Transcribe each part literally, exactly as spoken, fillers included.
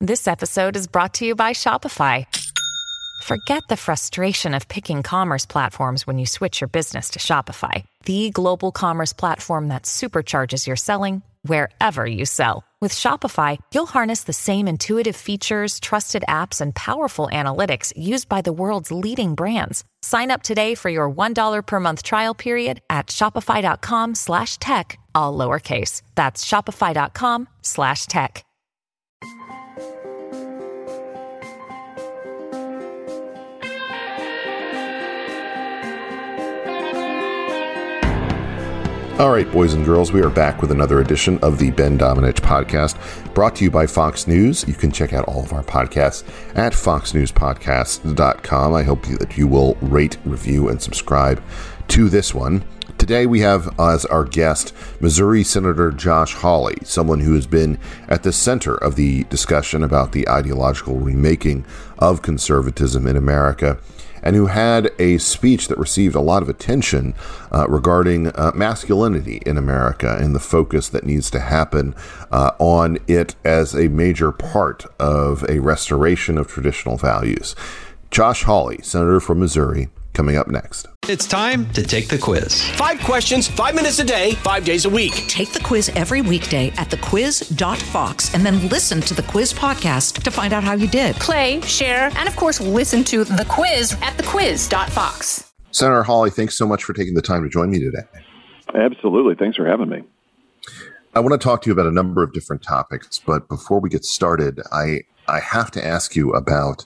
This episode is brought to you by Shopify. Forget the frustration of picking commerce platforms when you switch your business to Shopify, the global commerce platform that supercharges your selling wherever you sell. With Shopify, you'll harness the same intuitive features, trusted apps, and powerful analytics used by the world's leading brands. Sign up today for your one dollar per month trial period at shopify.com slash tech, all lowercase. That's shopify.com slash tech. All right, boys and girls, we are back with another edition of the Ben Domenech podcast, brought to you by Fox News. You can check out all of our podcasts at fox news podcast dot com. I hope that you will rate, review, and subscribe to this one. Today we have as our guest Missouri Senator Josh Hawley, someone who has been at the center of the discussion about the ideological remaking of conservatism in America, and who had a speech that received a lot of attention uh, regarding uh, masculinity in America and the focus that needs to happen uh, on it as a major part of a restoration of traditional values. Josh Hawley, Senator from Missouri, coming up next. It's time to take the quiz. Five questions, five minutes a day, five days a week. Take the quiz every weekday at the quiz dot fox and then listen to the quiz podcast to find out how you did. Play, share, and of course, listen to the quiz at the quiz dot fox. Senator Hawley, thanks so much for taking the time to join me today. Absolutely. Thanks for having me. I want to talk to you about a number of different topics, but before we get started, I, I have to ask you about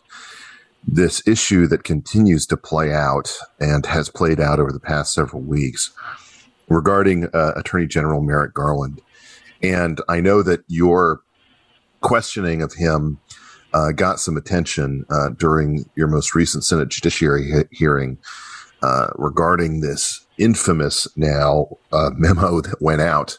this issue that continues to play out and has played out over the past several weeks regarding uh, Attorney General Merrick Garland. And I know that your questioning of him uh, got some attention uh, during your most recent Senate Judiciary he- hearing uh, regarding this infamous now uh, memo that went out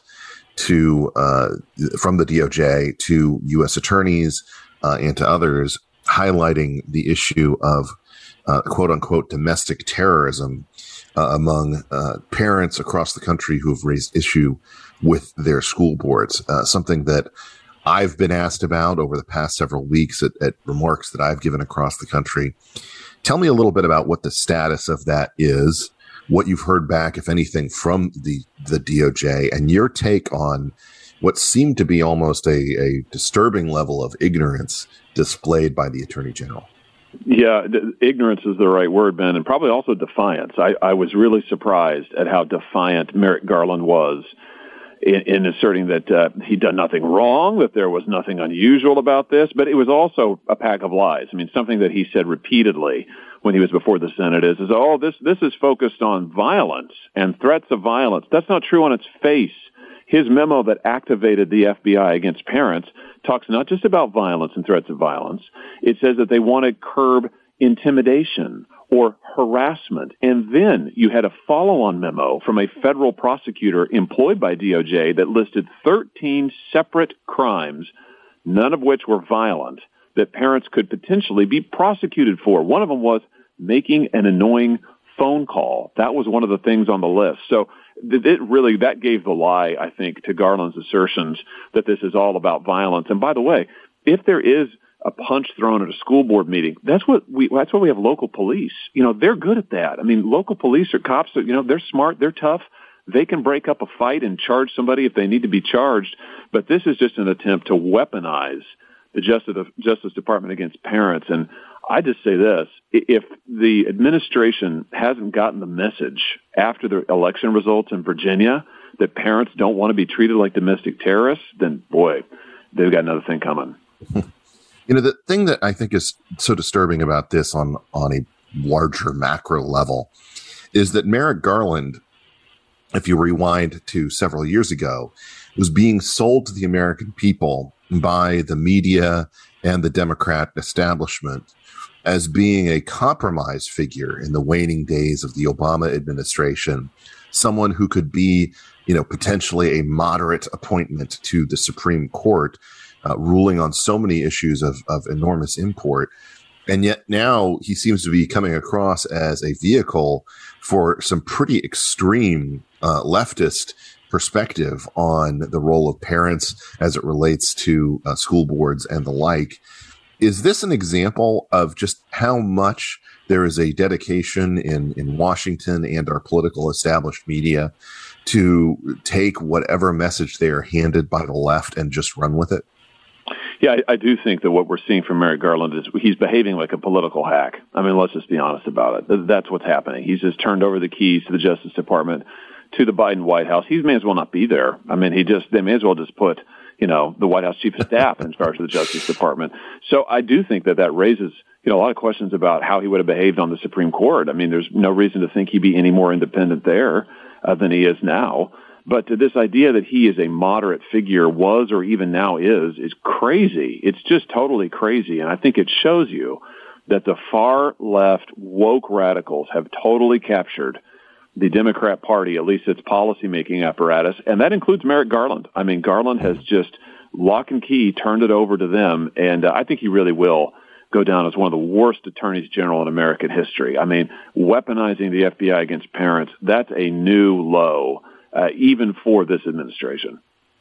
to uh, from the D O J to U S attorneys uh, and to others, highlighting the issue of uh, quote unquote domestic terrorism uh, among uh, parents across the country who have raised issue with their school boards. Uh, something that I've been asked about over the past several weeks at, at remarks that I've given across the country. Tell me a little bit about what the status of that is, what you've heard back, if anything, from the, the D O J, and your take on what seemed to be almost a, a disturbing level of ignorance displayed by the Attorney General. Yeah, d- ignorance is the right word, Ben, and probably also defiance. I, I was really surprised at how defiant Merrick Garland was in, in asserting that uh, he'd done nothing wrong, that there was nothing unusual about this, but it was also a pack of lies. I mean, something that he said repeatedly when he was before the Senate is, is oh, this, this is focused on violence and threats of violence. That's not true on its face. His memo that activated the F B I against parents talks not just about violence and threats of violence. It says that they want to curb intimidation or harassment. And then you had a follow-on memo from a federal prosecutor employed by D O J that listed thirteen separate crimes, none of which were violent, that parents could potentially be prosecuted for. One of them was making an annoying phone call. That was one of the things on the list. So it really, that gave the lie, I think, to Garland's assertions that this is all about violence. And by the way, if there is a punch thrown at a school board meeting, that's what we, that's why we have local police. You know, they're good at that. I mean, local police or cops, you know, they're smart, they're tough. They can break up a fight and charge somebody if they need to be charged. But this is just an attempt to weaponize the Justice, Justice Department against parents. And I just say this, if the administration hasn't gotten the message after the election results in Virginia that parents don't want to be treated like domestic terrorists, then, boy, they've got another thing coming. You know, the thing that I think is so disturbing about this on, on a larger macro level is that Merrick Garland, if you rewind to several years ago, was being sold to the American people by the media and the Democrat establishment as being a compromise figure in the waning days of the Obama administration, someone who could be, you know, potentially a moderate appointment to the Supreme Court, uh, ruling on so many issues of, of enormous import. And yet now he seems to be coming across as a vehicle for some pretty extreme uh, leftist perspective on the role of parents as it relates to uh, school boards and the like. Is this an example of just how much there is a dedication in, in Washington and our political established media to take whatever message they are handed by the left and just run with it? Yeah, I, I do think that what we're seeing from Merrick Garland is he's behaving like a political hack. I mean, let's just be honest about it. That's what's happening. He's just turned over the keys to the Justice Department, to the Biden White House. He may as well not be there. I mean, he just, they may as well just put, you know, the White House Chief of Staff in charge of the Justice Department. So I do think that that raises, you know, a lot of questions about how he would have behaved on the Supreme Court. I mean, there's no reason to think he'd be any more independent there uh, than he is now. But to this idea that he is a moderate figure, was or even now is, is crazy. It's just totally crazy. And I think it shows you that the far left woke radicals have totally captured the Democrat Party, at least its policymaking apparatus, and that includes Merrick Garland. I mean, Garland has just lock and key turned it over to them, and uh, I think he really will go down as one of the worst attorneys general in American history. I mean, weaponizing the F B I against parents, that's a new low. Uh, even for this administration.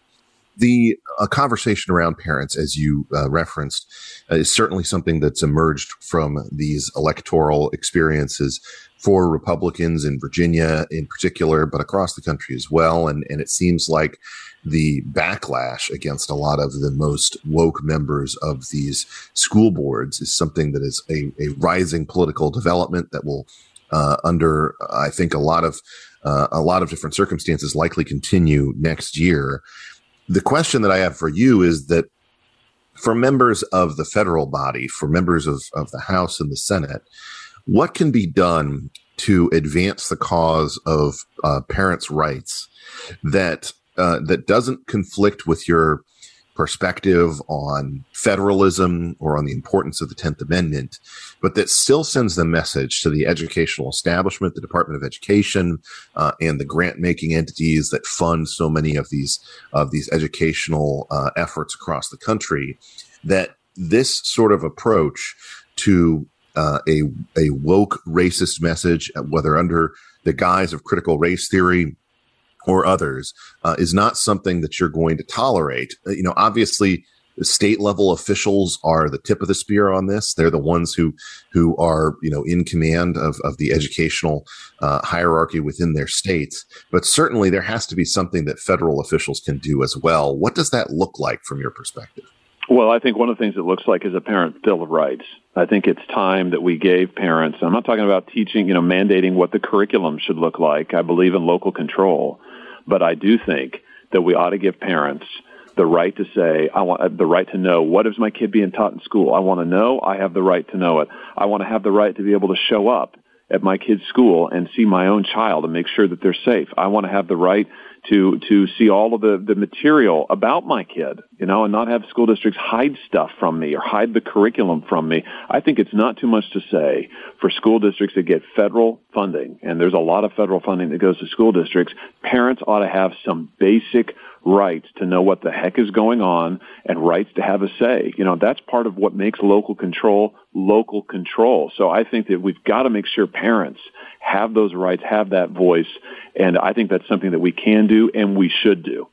The uh, conversation around parents, as you uh, referenced, uh, is certainly something that's emerged from these electoral experiences for Republicans in Virginia in particular, but across the country as well. And, and it seems like the backlash against a lot of the most woke members of these school boards is something that is a, a rising political development that will, uh, under, I think, a lot of Uh, a lot of different circumstances likely continue next year. The question that I have for you is that for members of the federal body, for members of, of the House and the Senate, what can be done to advance the cause of uh, parents' rights that uh, that doesn't conflict with your perspective on federalism or on the importance of the tenth Amendment, but that still sends the message to the educational establishment, the Department of Education, uh, and the grant-making entities that fund so many of these of these educational uh, efforts across the country, that this sort of approach to uh, a a woke racist message, whether under the guise of critical race theory or others, uh, is not something that you're going to tolerate. Uh, you know, obviously, the state level officials are the tip of the spear on this. They're the ones who who are, you know, in command of, of the educational uh, hierarchy within their states. But certainly there has to be something that federal officials can do as well. What does that look like from your perspective? Well, I think one of the things it looks like is a parent bill of rights. I think it's time that we gave parents, I'm not talking about teaching, you know, mandating what the curriculum should look like. I believe in local control. But I do think that we ought to give parents the right to say, I want the right to know, what is my kid being taught in school? I want to know. I have the right to know it. I want to have the right to be able to show up at my kid's school and see my own child and make sure that they're safe. I want to have the right to to see all of the, the material about my kid, you know, and not have school districts hide stuff from me or hide the curriculum from me. I think it's not too much to say for school districts that get federal funding, and there's a lot of federal funding that goes to school districts. Parents ought to have some basic rights to know what the heck is going on and rights to have a say. You know, that's part of what makes local control local control. So I think that we've got to make sure parents have those rights, have that voice, and I think that's something that we can do and we should do.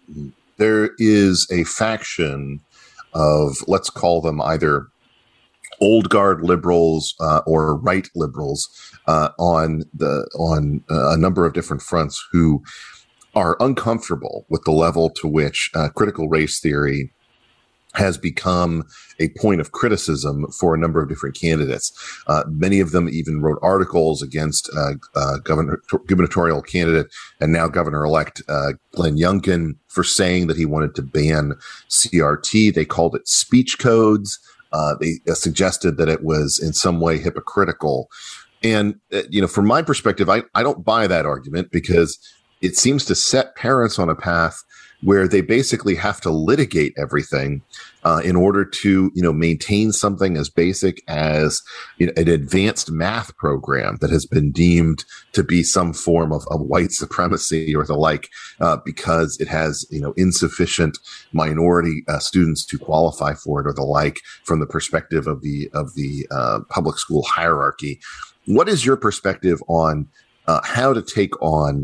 There is a faction of, let's call them either old guard liberals uh, or right liberals uh, on the on uh, a number of different fronts who are uncomfortable with the level to which uh, critical race theory has become a point of criticism for a number of different candidates. Uh, many of them even wrote articles against uh, uh, governor, gubernatorial candidate and now governor-elect uh, Glenn Youngkin for saying that he wanted to ban C R T. They called it speech codes. Uh, they uh, suggested that it was in some way hypocritical. And, uh, you know, from my perspective, I, I don't buy that argument because it seems to set parents on a path where they basically have to litigate everything uh, in order to, you know, maintain something as basic as, you know, an advanced math program that has been deemed to be some form of, of white supremacy or the like, uh, because it has, you know, insufficient minority uh, students to qualify for it or the like from the perspective of the of the uh, public school hierarchy. What is your perspective on uh, how to take on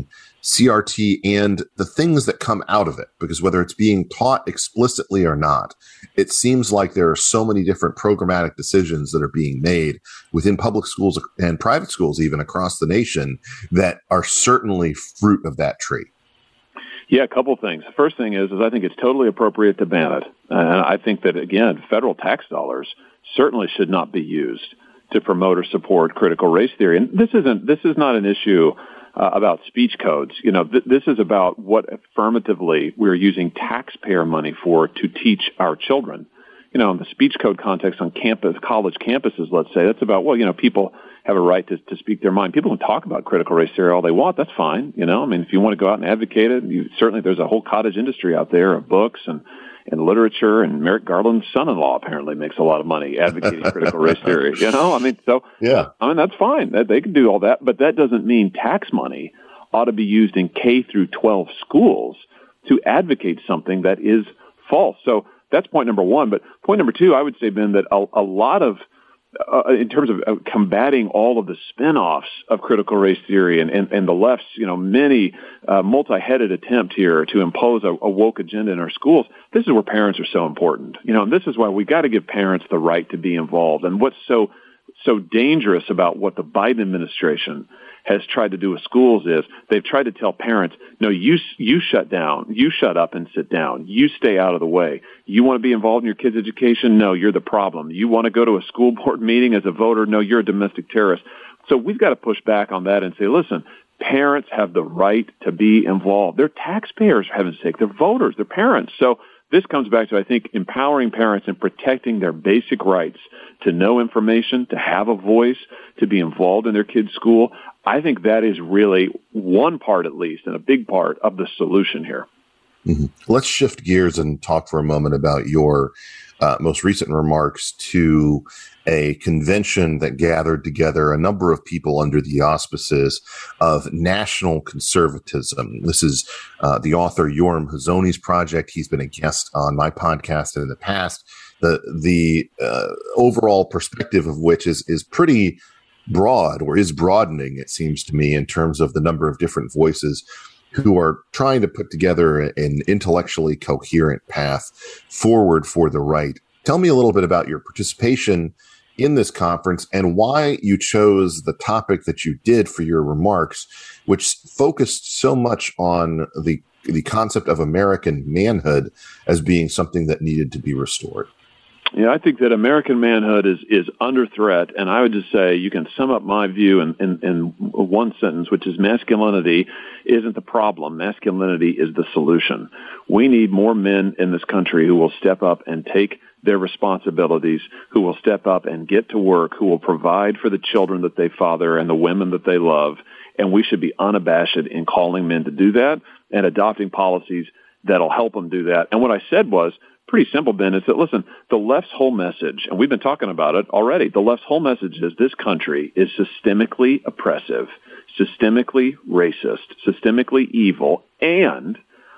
C R T and the things that come out of it, because whether it's being taught explicitly or not, it seems like there are so many different programmatic decisions that are being made within public schools and private schools, even across the nation, that are certainly fruit of that tree. Yeah, a couple things. The first thing is, is I think it's totally appropriate to ban it. And I think that, again, federal tax dollars certainly should not be used to promote or support critical race theory. And this isn't, this is not an issue uh, about speech codes. You know, th- this is about what affirmatively we're using taxpayer money for to teach our children. You know, in the speech code context on campus, college campuses, let's say, that's about, well, you know, people have a right to, to speak their mind. People can talk about critical race theory all they want. That's fine. You know, I mean, if you want to go out and advocate it, you, certainly there's a whole cottage industry out there of books and, and literature, and Merrick Garland's son-in-law apparently makes a lot of money advocating critical race theory. You know, I mean, so, yeah, I mean, that's fine. They can do all that, but that doesn't mean tax money ought to be used in K through twelve schools to advocate something that is false. So that's point number one. But point number two, I would say, Ben, that a, a lot of, uh, in terms of uh, combating all of the spin-offs of critical race theory and, and, and the left's, you know, many uh, multi-headed attempt here to impose a, a woke agenda in our schools, this is where parents are so important. You know, and this is why we got to give parents the right to be involved. And what's so so dangerous about what the Biden administration has tried to do with schools is they've tried to tell parents, no, you you shut down, you shut up and sit down, you stay out of the way. You want to be involved in your kids' education? No, you're the problem. You want to go to a school board meeting as a voter? No, you're a domestic terrorist. So we've got to push back on that and say, listen, parents have the right to be involved. They're taxpayers, for heaven's sake. They're voters. They're parents. So this comes back to, I think, empowering parents and protecting their basic rights to know information, to have a voice, to be involved in their kids' school. I think that is really one part, at least, and a big part of the solution here. Mm-hmm. Let's shift gears and talk for a moment about your uh, most recent remarks to a convention that gathered together a number of people under the auspices of national conservatism. This is uh, the author Yoram Hazony's project. He's been a guest on my podcast in the past. The the uh, overall perspective of which is is pretty broad, or is broadening, it seems to me, in terms of the number of different voices who are trying to put together an intellectually coherent path forward for the right. Tell me a little bit about your participation in this conference and why you chose the topic that you did for your remarks, which focused so much on the the concept of American manhood as being something that needed to be restored. Yeah, I think that American manhood is, is under threat, and I would just say you can sum up my view in, in, in one sentence, which is masculinity isn't the problem. Masculinity is the solution. We need more men in this country who will step up and take their responsibilities, who will step up and get to work, who will provide for the children that they father and the women that they love, and we should be unabashed in calling men to do that and adopting policies that'll help them do that. And what I said was, pretty simple, Ben, is that, listen, the left's whole message, and we've been talking about it already, the left's whole message is this country is systemically oppressive, systemically racist, systemically evil, and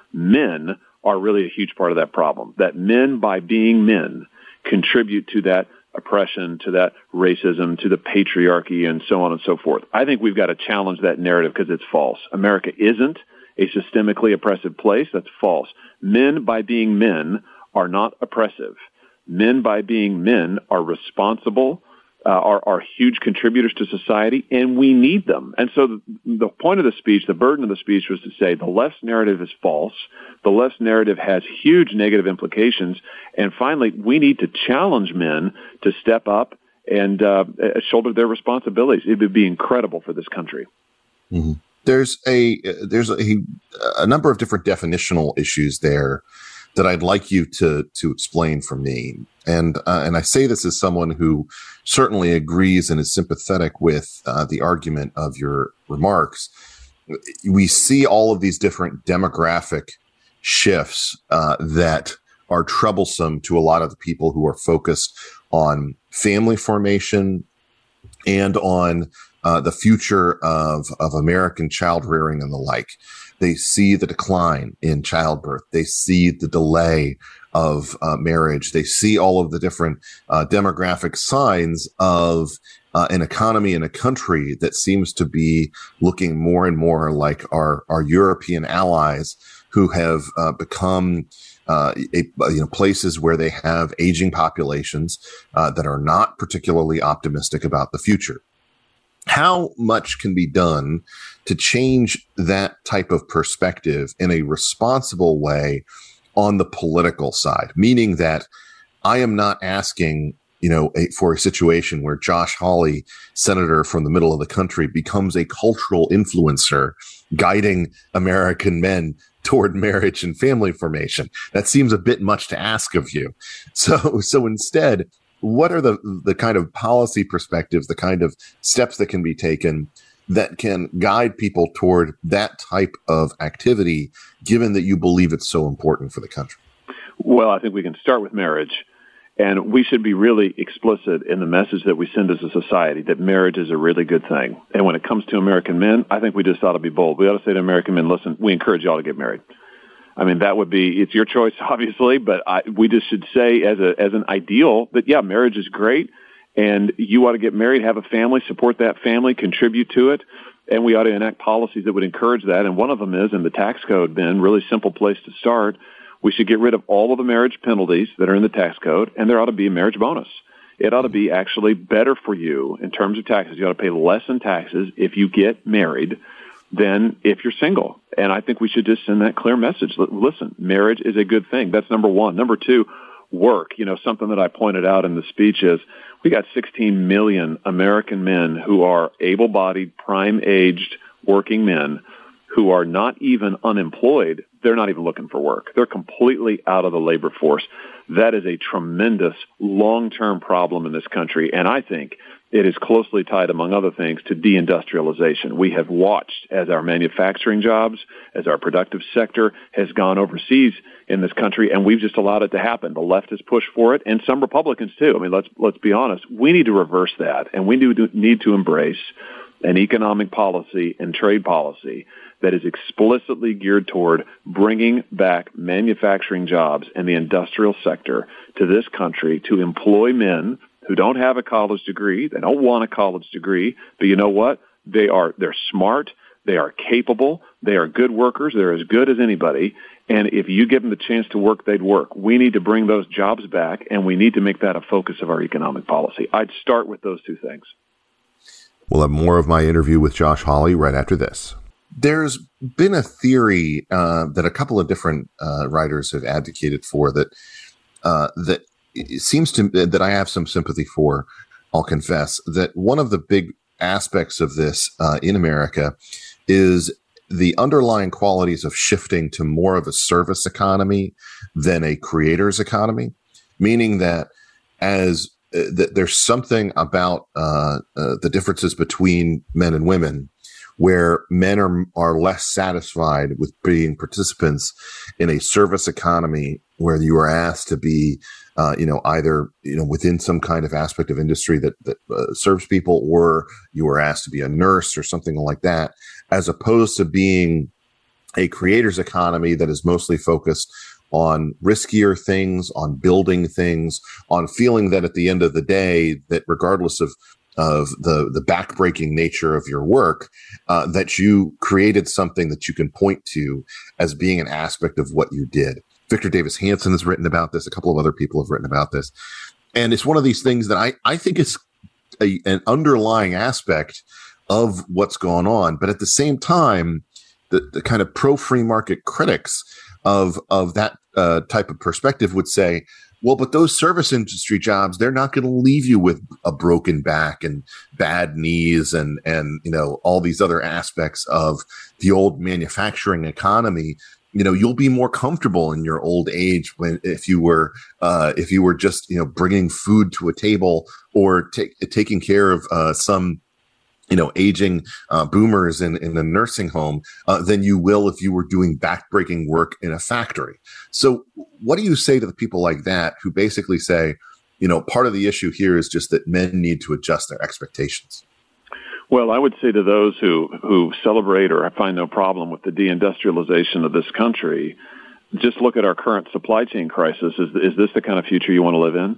men are really a huge part of that problem. That men, by being men, contribute to that oppression, to that racism, to the patriarchy, and so on and so forth. I think we've got to challenge that narrative because it's false. America isn't a systemically oppressive place. That's false. Men, by being men, are not oppressive. Men, by being men, are responsible, uh, are, are huge contributors to society, and we need them. And so the, the point of the speech, the burden of the speech was to say the left's narrative is false. The left's narrative has huge negative implications. And finally, we need to challenge men to step up and uh, shoulder their responsibilities. It would be incredible for this country. Mm-hmm. There's a there's a, a number of different definitional issues there that I'd like you to to explain for me. And uh, and I say this as someone who certainly agrees and is sympathetic with uh, the argument of your remarks. We see all of these different demographic shifts uh, that are troublesome to a lot of the people who are focused on family formation and on uh, the future of, of American child rearing and the like. They see the decline in childbirth. They see the delay of uh, marriage. They see all of the different uh, demographic signs of uh, an economy and a country that seems to be looking more and more like our, our European allies who have uh, become uh, a, you know, places where they have aging populations uh, that are not particularly optimistic about the future. How much can be done to change that type of perspective in a responsible way on the political side? Meaning that I am not asking, you know, a, for a situation where Josh Hawley, senator from the middle of the country, becomes a cultural influencer guiding American men toward marriage and family formation. That seems a bit much to ask of you. So, so instead, what are the, the kind of policy perspectives, the kind of steps that can be taken that can guide people toward that type of activity, given that you believe it's so important for the country? Well, I think we can start with marriage. And we should be really explicit in the message that we send as a society that marriage is a really good thing. And when it comes to American men, I think we just ought to be bold. We ought to say to American men, listen, we encourage you all to get married. I mean, that would be, it's your choice, obviously, but I, we just should say as a as an ideal that, yeah, marriage is great, and you ought to get married, have a family, support that family, contribute to it, and we ought to enact policies that would encourage that. And one of them is in the tax code, Ben, really simple place to start. We should get rid of all of the marriage penalties that are in the tax code, and there ought to be a marriage bonus. It ought to be actually better for you in terms of taxes. You ought to pay less in taxes if you get married than if you're single. And I think we should just send that clear message. Listen, marriage is a good thing. That's number one. Number two, work. You know, something that I pointed out in the speech is we got sixteen million American men who are able-bodied, prime-aged working men who are not even unemployed. They're not even looking for work. They're completely out of the labor force. That is a tremendous long-term problem in this country, and I think it is closely tied, among other things, to deindustrialization. We have watched as our manufacturing jobs, as our productive sector has gone overseas in this country, and we've just allowed it to happen. The left has pushed for it, and some Republicans too. I mean, let's let's be honest. We need to reverse that, and we do need to embrace an economic policy and trade policy that is explicitly geared toward bringing back manufacturing jobs and the industrial sector to this country to employ men who don't have a college degree. They don't want a college degree, but you know what? They are, they're smart. They are capable. They are good workers. They're as good as anybody. And if you give them the chance to work, they'd work. We need to bring those jobs back, and we need to make that a focus of our economic policy. I'd start with those two things. We'll have more of my interview with Josh Hawley right after this. There's been a theory uh, that a couple of different uh, writers have advocated for that uh, that it seems to that I have some sympathy for. I'll confess that one of the big aspects of this uh, in America is the underlying qualities of shifting to more of a service economy than a creator's economy, meaning that as uh, that there's something about uh, uh, the differences between men and women where men are are less satisfied with being participants in a service economy where you are asked to be, uh, you know, either, you know, within some kind of aspect of industry that, that uh, serves people, or you are asked to be a nurse or something like that, as opposed to being a creator's economy that is mostly focused on riskier things, on building things, on feeling that at the end of the day, that regardless of of the, the backbreaking nature of your work, uh, that you created something that you can point to as being an aspect of what you did. Victor Davis Hanson has written about this. A couple of other people have written about this. And it's one of these things that I, I think is a, an underlying aspect of what's going on. But at the same time, the, the kind of pro-free market critics of, of that uh, type of perspective would say, well, but those service industry jobs, they're not going to leave you with a broken back and bad knees and, and, you know, all these other aspects of the old manufacturing economy. You know, you'll be more comfortable in your old age when, if you were, uh, if you were just, you know, bringing food to a table or t- taking care of, uh, some, you know, aging uh, boomers in, in a nursing home uh, than you will if you were doing backbreaking work in a factory. So what do you say to the people like that who basically say, you know, part of the issue here is just that men need to adjust their expectations? Well, I would say to those who, who celebrate or find no problem with the deindustrialization of this country, just look at our current supply chain crisis. Is, is this the kind of future you want to live in?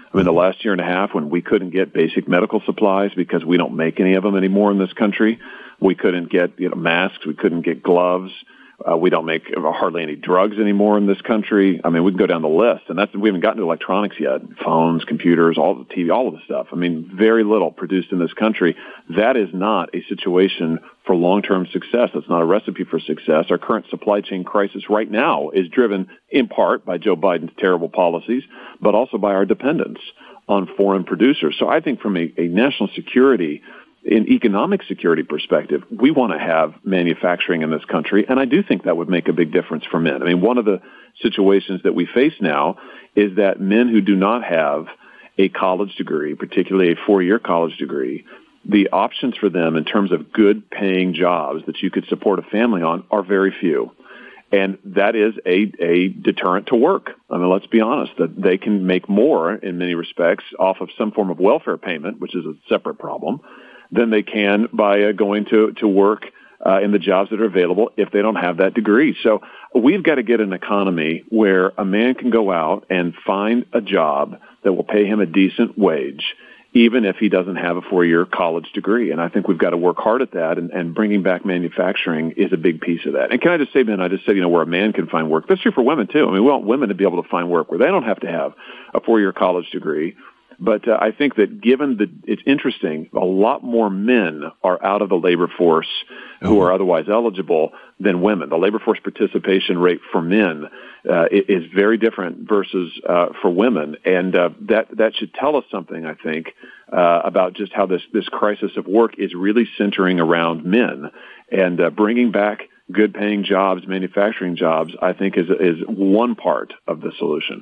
I mean, the last year and a half when we couldn't get basic medical supplies because we don't make any of them anymore in this country, we couldn't get, you know, masks, we couldn't get gloves. Uh, we don't make hardly any drugs anymore in this country. I mean, we can go down the list, and that's we haven't gotten to electronics yet. Phones, computers, all the T V, all of the stuff. I mean, very little produced in this country. That is not a situation for long-term success. That's not a recipe for success. Our current supply chain crisis right now is driven in part by Joe Biden's terrible policies, but also by our dependence on foreign producers. So I think from a, a national security in economic security perspective, we want to have manufacturing in this country, and I do think that would make a big difference for men. I mean, one of the situations that we face now is that men who do not have a college degree, particularly a four-year college degree, the options for them in terms of good-paying jobs that you could support a family on are very few. And that is a, a deterrent to work. I mean, let's be honest, that they can make more in many respects off of some form of welfare payment, which is a separate problem, than they can by uh, going to, to work uh, in the jobs that are available if they don't have that degree. So we've got to get an economy where a man can go out and find a job that will pay him a decent wage, even if he doesn't have a four-year college degree. And I think we've got to work hard at that, and, and bringing back manufacturing is a big piece of that. And can I just say, Ben, I just said, you know, where a man can find work. That's true for women, too. I mean, we want women to be able to find work where they don't have to have a four-year college degree. But uh, I think that given that it's interesting, a lot more men are out of the labor force who are otherwise eligible than women. The labor force participation rate for men uh, is very different versus uh, for women. And uh, that, that should tell us something, I think, uh, about just how this, this crisis of work is really centering around men. And uh, bringing back good-paying jobs, manufacturing jobs, I think is is one part of the solution.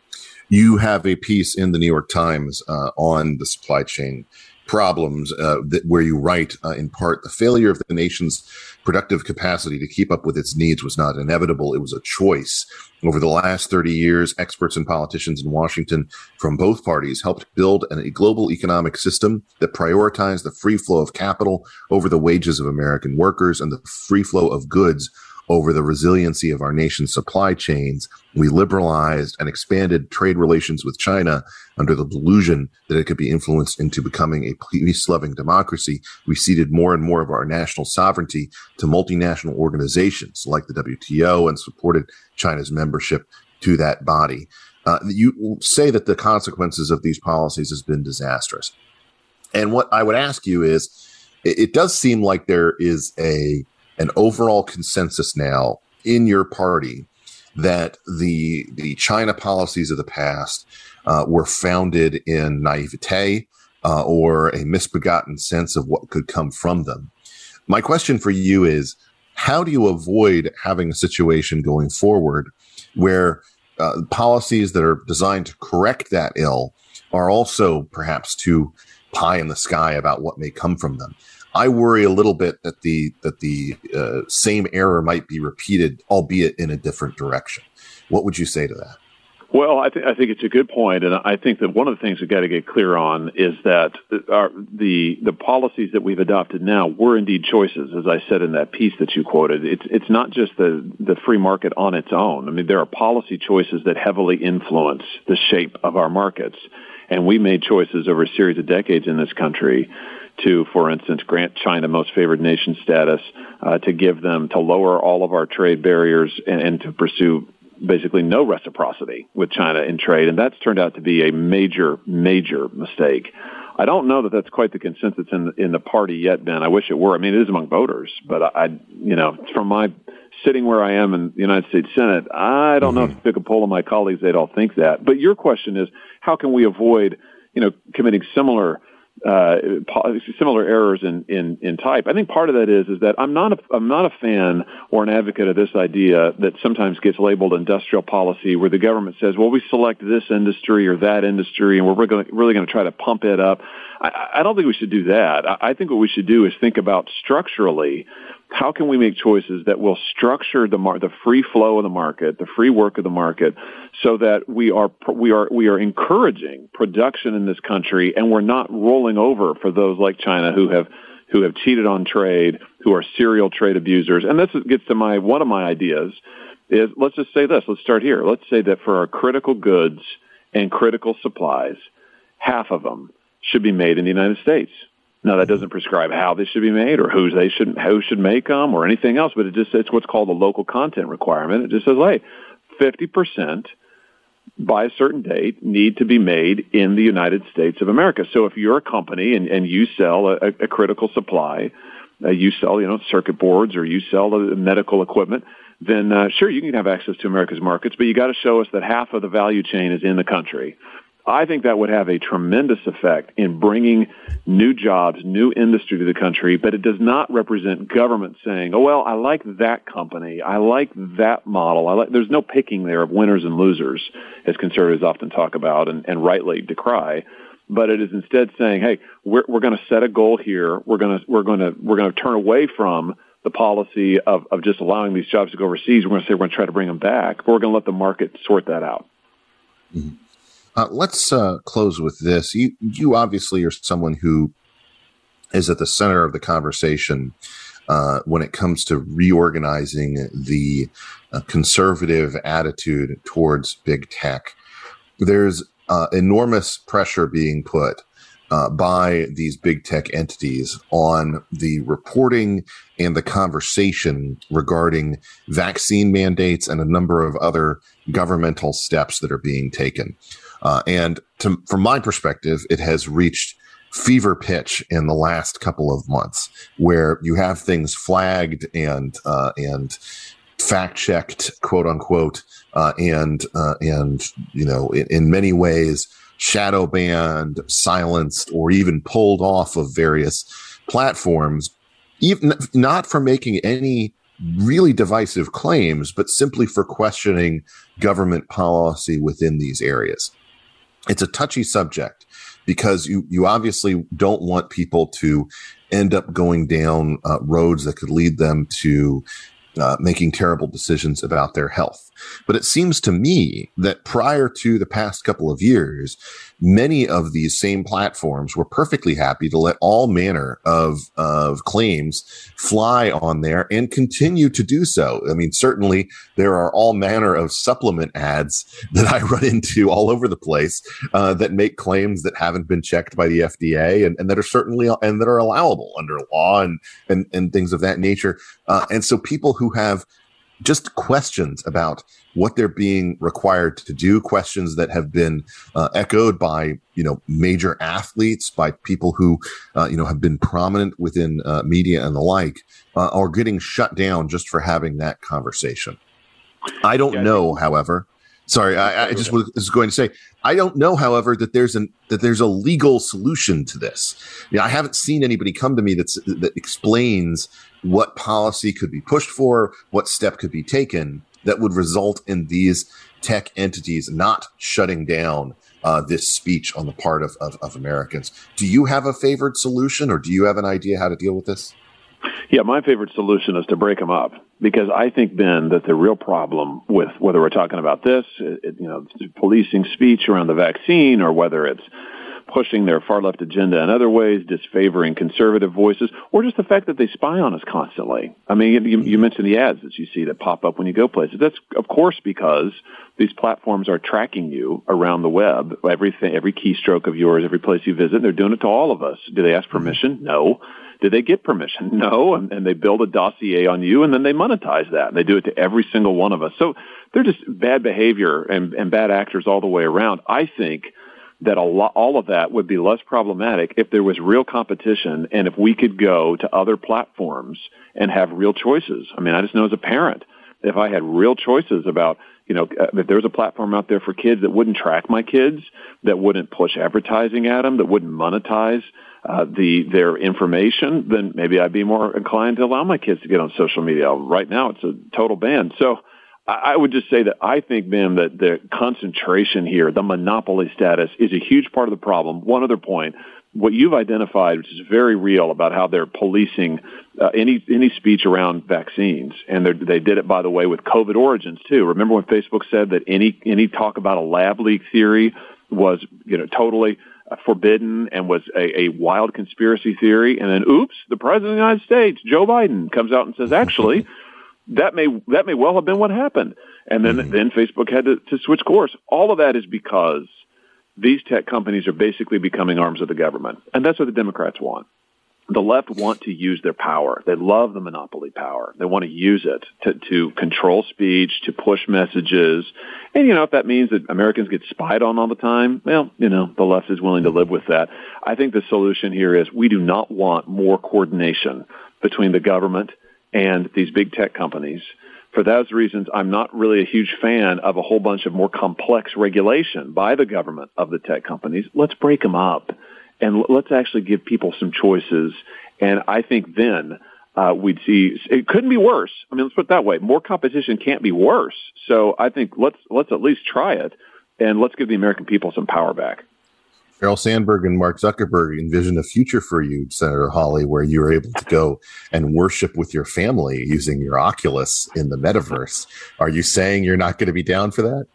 You have a piece in the New York Times uh, on the supply chain problems uh, that, where you write, uh, in part, the failure of the nation's productive capacity to keep up with its needs was not inevitable. It was a choice. Over the last thirty years, experts and politicians in Washington from both parties helped build an, a global economic system that prioritized the free flow of capital over the wages of American workers and the free flow of goods over the resiliency of our nation's supply chains. We liberalized and expanded trade relations with China under the delusion that it could be influenced into becoming a peace-loving democracy. We ceded more and more of our national sovereignty to multinational organizations like the W T O and supported China's membership to that body. Uh, you say that the consequences of these policies has been disastrous. And what I would ask you is, it, it does seem like there is a an overall consensus now in your party that the the China policies of the past uh, were founded in naivete uh, or a misbegotten sense of what could come from them. My question for you is, how do you avoid having a situation going forward where uh, policies that are designed to correct that ill are also perhaps too pie in the sky about what may come from them? I worry a little bit that the that the uh, same error might be repeated, albeit in a different direction. What would you say to that? Well, I, th- I think it's a good point, and I think that one of the things we've got to get clear on is that our, the the policies that we've adopted now were indeed choices, as I said in that piece that you quoted. It's it's not just the the free market on its own. I mean, there are policy choices that heavily influence the shape of our markets, and we made choices over a series of decades in this country to, for instance, grant China most favored nation status, uh, to give them, to lower all of our trade barriers and, and to pursue basically no reciprocity with China in trade. And that's turned out to be a major, major mistake. I don't know that that's quite the consensus in the, in the party yet, Ben. I wish it were. I mean, it is among voters, but I, I you know, from my sitting where I am in the United States Senate, I don't mm-hmm. know if I took a poll of my colleagues, they'd all think that. But your question is, how can we avoid, you know, committing similar Uh, similar errors in, in, in type? I think part of that is is that I'm not a, I'm not a fan or an advocate of this idea that sometimes gets labeled industrial policy, where the government says, well, we select this industry or that industry, and we're really, really going to try to pump it up. I, I don't think we should do that. I, I think what we should do is think about structurally, how can we make choices that will structure the mar- the free flow of the market, the free work of the market, so that we are we are we are encouraging production in this country, and we're not rolling over for those like China who have who have cheated on trade, who are serial trade abusers. And this gets to my one of my ideas is, let's just say this. Let's start here. Let's say that for our critical goods and critical supplies, half of them should be made in the United States. Now, that doesn't prescribe how they should be made or who they should who should make them or anything else, but it just it's what's called a local content requirement. It just says, hey, fifty percent by a certain date need to be made in the United States of America. So if you're a company and, and you sell a, a critical supply, uh, you sell, you know, circuit boards or you sell the medical equipment, then uh, sure, you can have access to America's markets, but you got to show us that half of the value chain is in the country. I think that would have a tremendous effect in bringing new jobs, new industry to the country, but it does not represent government saying, oh, well, I like that company. I like that model. I like. There's no picking there of winners and losers, as conservatives often talk about and, and rightly decry. But it is instead saying, hey, we're, we're going to set a goal here. We're going to we're going to we're going to turn away from the policy of, of just allowing these jobs to go overseas. We're going to say we're going to try to bring them back, but we're going to let the market sort that out. Mm-hmm. Uh, let's uh, close with this. You, you obviously are someone who is at the center of the conversation uh, when it comes to reorganizing the uh, conservative attitude towards big tech. There's uh, enormous pressure being put uh, by these big tech entities on the reporting and the conversation regarding vaccine mandates and a number of other governmental steps that are being taken. Uh, and to, from my perspective, it has reached fever pitch in the last couple of months, where you have things flagged and uh, and fact checked, quote unquote, uh, and uh, and you know, in, in many ways, shadow banned, silenced, or even pulled off of various platforms, even not for making any really divisive claims, but simply for questioning government policy within these areas. It's a touchy subject because you, you obviously don't want people to end up going down uh, roads that could lead them to uh, making terrible decisions about their health. But it seems to me that prior to the past couple of years, many of these same platforms were perfectly happy to let all manner of, of claims fly on there and continue to do so. I mean, certainly there are all manner of supplement ads that I run into all over the place uh, that make claims that haven't been checked by the F D A and, and that are certainly and that are allowable under law and and, and things of that nature. Uh, and so people who have just questions about what they're being required to do, questions that have been uh, echoed by, you know, major athletes, by people who, uh, you know, have been prominent within uh, media and the like, uh, are getting shut down just for having that conversation. I don't know, however, sorry, I, I just was, was going to say, I don't know, however, that there's an that there's a legal solution to this. You know, I haven't seen anybody come to me that's that explains what policy could be pushed for, what step could be taken that would result in these tech entities not shutting down uh, this speech on the part of, of, of Americans. Do you have a favored solution, or do you have an idea how to deal with this? Yeah, my favorite solution is to break them up, because I think, Ben, that the real problem with whether we're talking about this, it, you know, policing speech around the vaccine, or whether it's pushing their far-left agenda in other ways, disfavoring conservative voices, or just the fact that they spy on us constantly. I mean, you, you mentioned the ads that you see that pop up when you go places. That's, of course, because these platforms are tracking you around the web, everything, every keystroke of yours, every place you visit. They're doing it to all of us. Do they ask permission? No. Did they get permission? No. And, and they build a dossier on you, and then they monetize that. And they do it to every single one of us. So they're just bad behavior and, and bad actors all the way around. I think that a lot, all of that would be less problematic if there was real competition and if we could go to other platforms and have real choices. I mean, I just know as a parent, if I had real choices about, you know, if there was a platform out there for kids that wouldn't track my kids, that wouldn't push advertising at them, that wouldn't monetize uh, the their information, then maybe I'd be more inclined to allow my kids to get on social media. Right now, it's a total ban. So I would just say that I think, Ben, that the concentration here, the monopoly status, is a huge part of the problem. One other point, what you've identified, which is very real, about how they're policing uh, any any speech around vaccines, and they did it, by the way, with COVID origins too. Remember when Facebook said that any any talk about a lab leak theory was, you know, totally uh, forbidden and was a, a wild conspiracy theory, and then oops, the president of the United States, Joe Biden, comes out and says, actually, That may that may well have been what happened. And then, mm-hmm. then Facebook had to, to switch course. All of that is because these tech companies are basically becoming arms of the government. And that's what the Democrats want. The left want to use their power. They love the monopoly power. They want to use it to, to control speech, to push messages. And, you know, if that means that Americans get spied on all the time, well, you know, the left is willing to live with that. I think the solution here is we do not want more coordination between the government and these big tech companies. For those reasons, I'm not really a huge fan of a whole bunch of more complex regulation by the government of the tech companies. Let's break them up. And let's actually give people some choices. And I think then uh, we'd see it couldn't be worse. I mean, let's put it that way. More competition can't be worse. So I think let's let's at least try it, and let's give the American people some power back. Sheryl Sandberg and Mark Zuckerberg envision a future for you, Senator Hawley, where you're able to go and worship with your family using your Oculus in the metaverse. Are you saying you're not going to be down for that?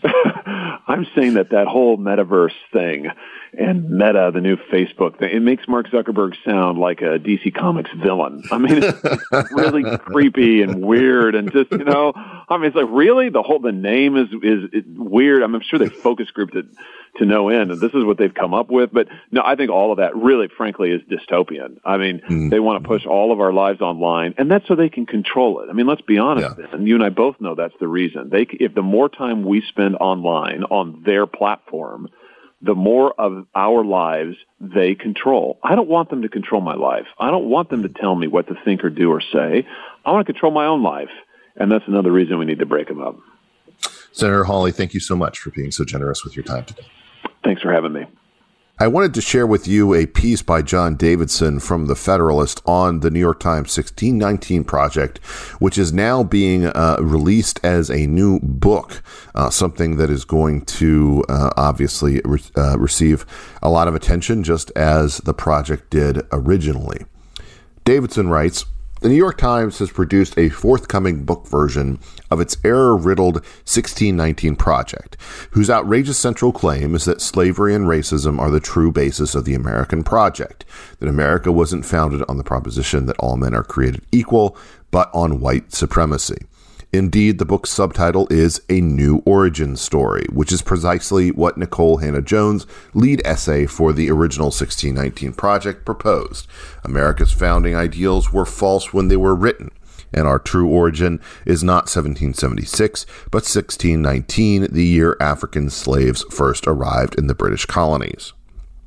I'm saying that that whole metaverse thing and Meta, the new Facebook thing, it makes Mark Zuckerberg sound like a D C Comics villain. I mean, it's really creepy and weird, and just, you know, I mean, it's like, really? The whole, the name is, is, is weird. I mean, I'm sure they focus grouped it to no end, and this is what they've come up with. But no, I think all of that really, frankly, is dystopian. I mean, mm-hmm. they want to push all of our lives online, and that's so they can control it. I mean, let's be honest, yeah. and you and I both know that's the reason. They, if the more time we spend online on their platform, the more of our lives they control. I don't want them to control my life. I don't want them to tell me what to think or do or say. I want to control my own life, and that's another reason we need to break them up. Senator Hawley, thank you so much for being so generous with your time today. Thanks for having me. I wanted to share with you a piece by John Davidson from The Federalist on the New York Times sixteen nineteen Project, which is now being uh, released as a new book, uh, something that is going to uh, obviously re- uh, receive a lot of attention, just as the project did originally. Davidson writes, "The New York Times has produced a forthcoming book version of its error-riddled sixteen nineteen Project, whose outrageous central claim is that slavery and racism are the true basis of the American project, that America wasn't founded on the proposition that all men are created equal, but on white supremacy. Indeed, the book's subtitle is A New Origin Story, which is precisely what Nicole Hannah-Jones' lead essay for the original sixteen nineteen Project proposed. America's founding ideals were false when they were written, and our true origin is not seventeen seventy-six, but sixteen nineteen, the year African slaves first arrived in the British colonies.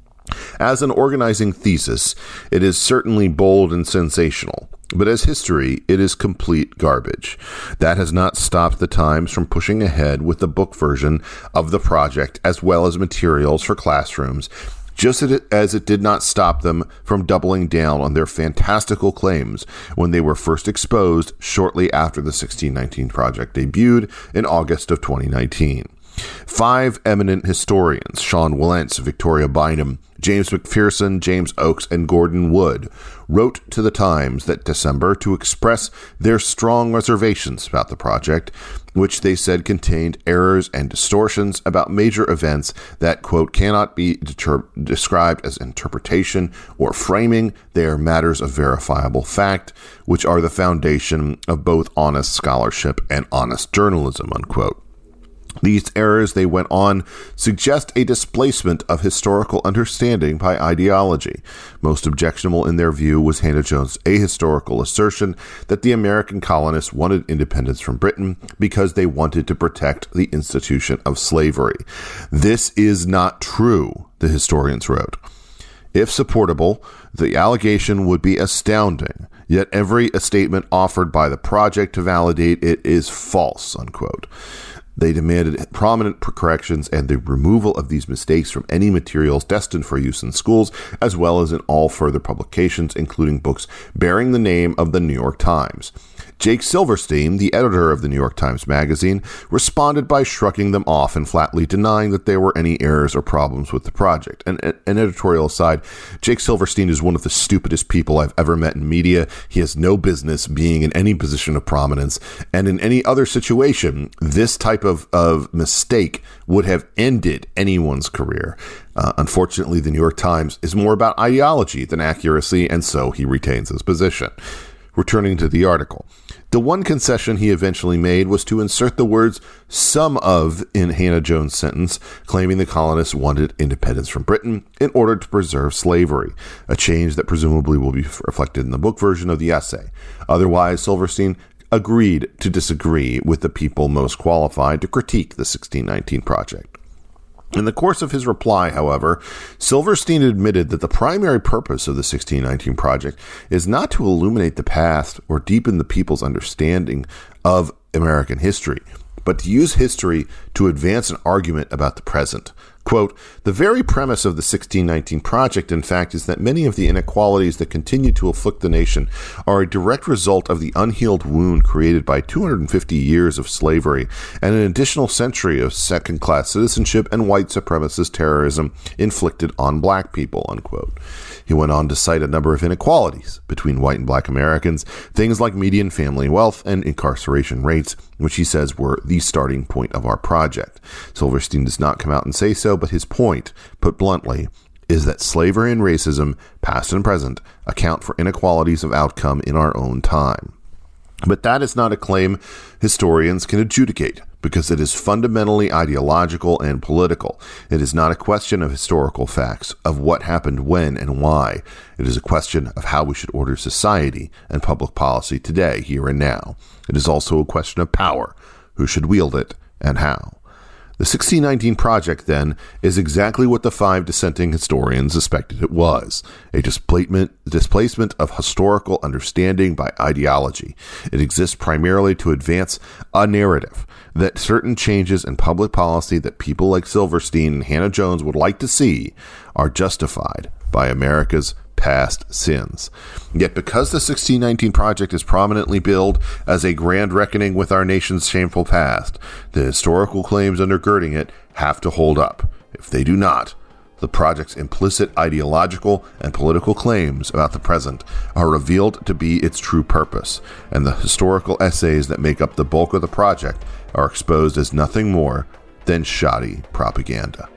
As an organizing thesis, it is certainly bold and sensational, but as history, it is complete garbage. That has not stopped the Times from pushing ahead with the book version of the project as well as materials for classrooms, just as it did not stop them from doubling down on their fantastical claims when they were first exposed shortly after the sixteen nineteen Project debuted in August of twenty nineteen. Five eminent historians, Sean Wilentz, Victoria Bynum, James McPherson, James Oakes, and Gordon Wood, wrote to the Times that December to express their strong reservations about the project, which they said contained errors and distortions about major events that, quote, cannot be deter- described as interpretation or framing. They are matters of verifiable fact, which are the foundation of both honest scholarship and honest journalism, unquote. These errors, they went on, suggest a displacement of historical understanding by ideology. Most objectionable in their view was Hannah-Jones' ahistorical assertion that the American colonists wanted independence from Britain because they wanted to protect the institution of slavery. This is not true, the historians wrote. If supportable, the allegation would be astounding, yet every statement offered by the project to validate it is false, unquote. They demanded prominent corrections and the removal of these mistakes from any materials destined for use in schools, as well as in all further publications, including books bearing the name of the New York Times. Jake Silverstein, the editor of the New York Times Magazine, responded by shrugging them off and flatly denying that there were any errors or problems with the project. And an editorial aside, Jake Silverstein is one of the stupidest people I've ever met in media. He has no business being in any position of prominence, and in any other situation, this type of, of mistake would have ended anyone's career. Uh, unfortunately, the New York Times is more about ideology than accuracy, and so he retains his position. Returning to the article, the one concession he eventually made was to insert the words "some of" in Hannah Jones' sentence, claiming the colonists wanted independence from Britain in order to preserve slavery, a change that presumably will be reflected in the book version of the essay. Otherwise, Silverstein agreed to disagree with the people most qualified to critique the sixteen nineteen Project. In the course of his reply, however, Silverstein admitted that the primary purpose of the sixteen nineteen Project is not to illuminate the past or deepen the people's understanding of American history, but to use history to advance an argument about the present. Quote, the very premise of the sixteen nineteen Project, in fact, is that many of the inequalities that continue to afflict the nation are a direct result of the unhealed wound created by two hundred fifty years of slavery and an additional century of second-class citizenship and white supremacist terrorism inflicted on black people, unquote. He went on to cite a number of inequalities between white and black Americans, things like median family wealth and incarceration rates, which he says were the starting point of our project. Silverstein does not come out and say so, but his point, put bluntly, is that slavery and racism, past and present, account for inequalities of outcome in our own time. But that is not a claim historians can adjudicate, because it is fundamentally ideological and political. It is not a question of historical facts, of what happened when and why. It is a question of how we should order society and public policy today, here and now. It is also a question of power, who should wield it, and how. The sixteen nineteen Project, then, is exactly what the five dissenting historians suspected it was, a displacement, displacement of historical understanding by ideology. It exists primarily to advance a narrative that certain changes in public policy that people like Silverstein and Hannah Jones would like to see are justified by America's past sins. Yet because the sixteen nineteen Project is prominently billed as a grand reckoning with our nation's shameful past, the historical claims undergirding it have to hold up. If they do not, the project's implicit ideological and political claims about the present are revealed to be its true purpose, and the historical essays that make up the bulk of the project are exposed as nothing more than shoddy propaganda.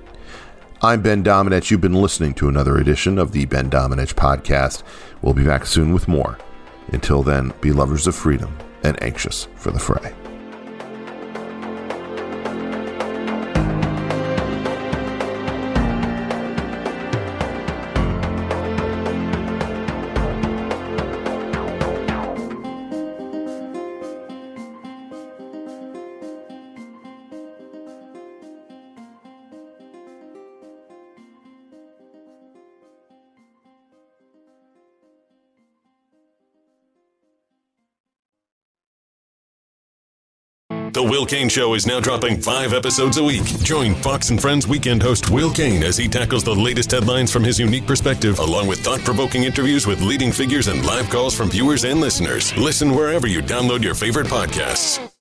I'm Ben Domenech. You've been listening to another edition of the Ben Domenech Podcast. We'll be back soon with more. Until then, be lovers of freedom and anxious for the fray. The Will Cain Show is now dropping five episodes a week. Join Fox and Friends weekend host Will Cain as he tackles the latest headlines from his unique perspective, along with thought-provoking interviews with leading figures and live calls from viewers and listeners. Listen wherever you download your favorite podcasts.